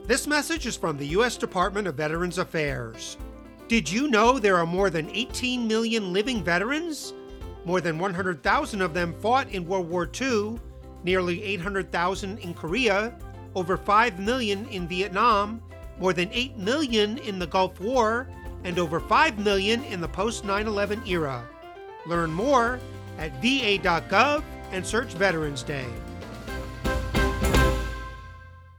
This message is from the U.S. Department of Veterans Affairs. Did you know there are more than 18 million living veterans? More than 100,000 of them fought in World War II, nearly 800,000 in Korea, over 5 million in Vietnam, more than 8 million in the Gulf War, and over 5 million in the post-9/11 era. Learn more at va.gov and search Veterans Day.